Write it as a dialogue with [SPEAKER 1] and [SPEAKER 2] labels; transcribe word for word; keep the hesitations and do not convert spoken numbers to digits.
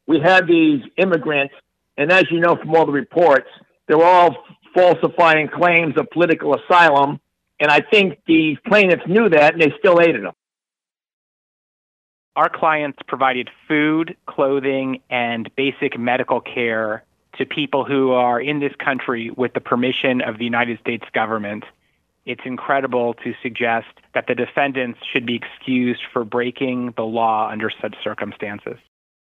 [SPEAKER 1] we had these immigrants, and as you know from all the reports, they were all falsifying claims of political asylum. And I think the plaintiffs knew that, and they still aided them.
[SPEAKER 2] Our clients provided food, clothing, and basic medical care to people who are in this country with the permission of the United States government. It's incredible to suggest that the defendants should be excused for breaking the law under such circumstances.